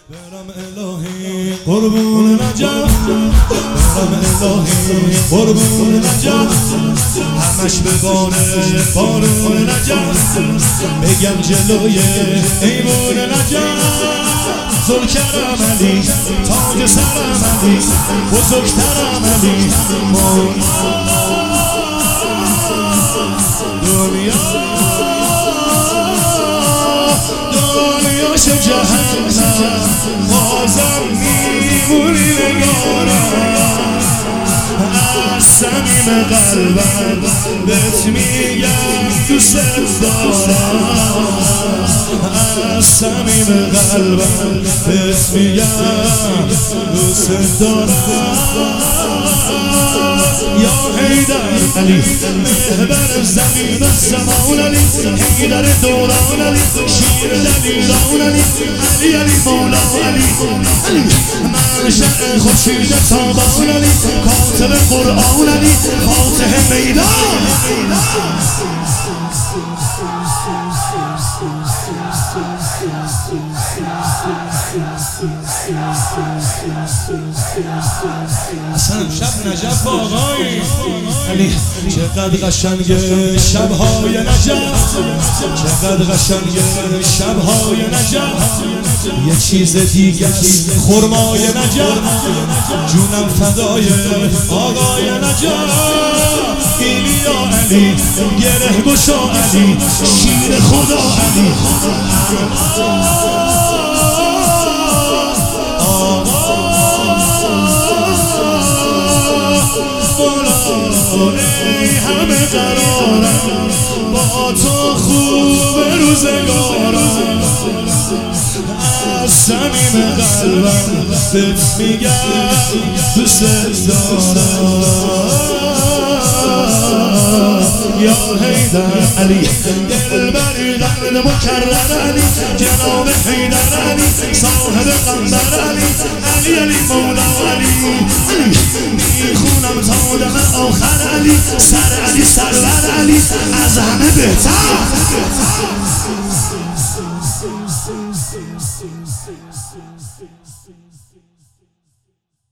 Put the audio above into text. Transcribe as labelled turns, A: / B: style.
A: برم الهی قربون نجف، برم الهی قربون نجف، همش به بارون نجف، بگم جلوی ایوون نجف. زلکرم علی تاج سرم علی بزرگترم علی دنیاش جهنم بازم میمونی نگارم. از صمیم قلبم بهت میگم دوست دارم، از صمیم قلبم بهت میگم دوست دارم. یا حیدر علی محور زمین و زمان علی، حیدر دوران علی شیر دلیران علی، علی علی مولا علی منشأ خورشید تابان علی، کاتب قرآن علی فاتح میدان. اصلا شب نجف آقای علی چقدر قشنگه شبهای نجف، چقدر قشنگه شبهای نجف. یه چیز دیگه است خرمای نجف، جونم فدای آقای نجف. ایلیا علی گره گشا علی شیر خدا علی ای همه قرارم با تو خوب روزگارم. از صمیم قلبم بهت میگم دوست دارم. یا حیدر علی دلبر قلب مکرر علی، جناب حیدر علی صاحب قنبر علی، علی علی مولا علی میخونم تا دم آخر علی، سر علی سرور علی از همه بهتر.